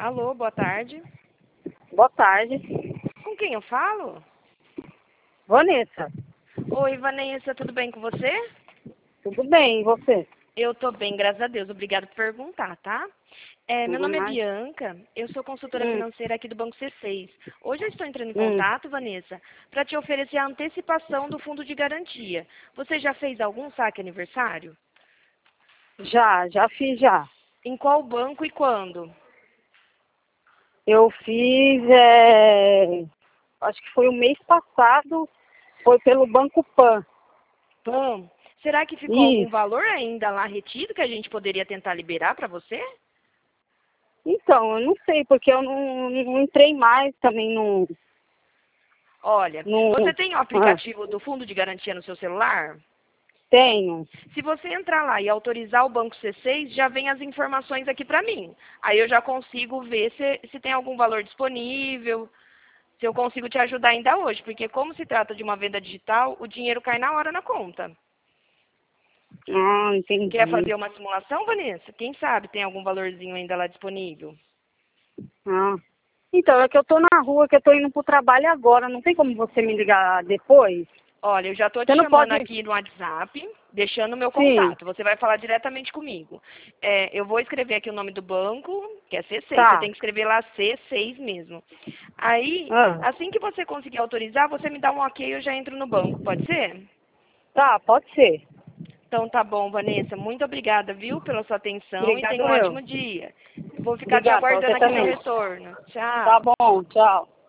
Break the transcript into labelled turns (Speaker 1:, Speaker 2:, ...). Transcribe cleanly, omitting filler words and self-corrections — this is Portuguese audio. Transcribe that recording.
Speaker 1: Alô, boa tarde.
Speaker 2: Boa tarde.
Speaker 1: Com quem eu falo?
Speaker 2: Vanessa,
Speaker 1: Oi, Vanessa, tudo bem com você?
Speaker 2: tudo bem, e você?
Speaker 1: Eu tô bem, graças a Deus. Obrigada por perguntar, tá? Meu nome é
Speaker 2: Mas,
Speaker 1: Bianca, eu sou consultora
Speaker 2: hum,
Speaker 1: financeira aqui do Banco C6. Hoje eu estou entrando em
Speaker 2: hum,
Speaker 1: contato, Vanessa, para te oferecer a antecipação do fundo de garantia. Você já fez algum saque aniversário?
Speaker 2: já fiz já.
Speaker 1: Em qual banco e quando?
Speaker 2: Eu fiz, acho que foi o mês passado, foi pelo Banco Pan.
Speaker 1: Bom, será que ficou algum
Speaker 2: Isso.
Speaker 1: valor ainda lá retido que a gente poderia tentar liberar para você?
Speaker 2: Então, eu não sei, porque eu não entrei mais também no...
Speaker 1: Olha, você
Speaker 2: no
Speaker 1: tem o
Speaker 2: ah,
Speaker 1: aplicativo do Fundo de Garantia no seu celular?
Speaker 2: tenho.
Speaker 1: Se você entrar lá e autorizar o Banco C6, já vem as informações aqui para mim. Aí eu já consigo ver se tem algum valor disponível, se eu consigo te ajudar ainda hoje, porque como se trata de uma venda digital, o dinheiro cai na hora na conta.
Speaker 2: Ah,
Speaker 1: Quer
Speaker 2: entendi.
Speaker 1: fazer uma simulação, Vanessa? Quem sabe tem algum valorzinho ainda lá disponível?
Speaker 2: Ah. Então, é que eu tô na rua, que eu tô indo pro trabalho agora. Não tem como você me ligar depois?
Speaker 1: Olha, eu já estou te
Speaker 2: Você não
Speaker 1: chamando
Speaker 2: pode...
Speaker 1: aqui no WhatsApp, deixando o meu
Speaker 2: Sim,
Speaker 1: contato. Você vai falar diretamente comigo. Eu vou escrever aqui o nome do banco, que é C6. Você
Speaker 2: tá.
Speaker 1: tem que escrever lá C6 mesmo. Aí,
Speaker 2: Ah.
Speaker 1: assim que você conseguir autorizar, você me dá um ok e eu já entro no banco. Pode ser?
Speaker 2: Tá, pode ser.
Speaker 1: Então tá bom, Vanessa. Muito obrigada, viu, pela sua atenção e
Speaker 2: Obrigado
Speaker 1: tenha um
Speaker 2: eu.
Speaker 1: ótimo dia. Vou ficar te
Speaker 2: Obrigado, pra você
Speaker 1: aguardando aqui seu
Speaker 2: também.
Speaker 1: retorno.
Speaker 2: Tá
Speaker 1: Tchau.
Speaker 2: bom, tchau.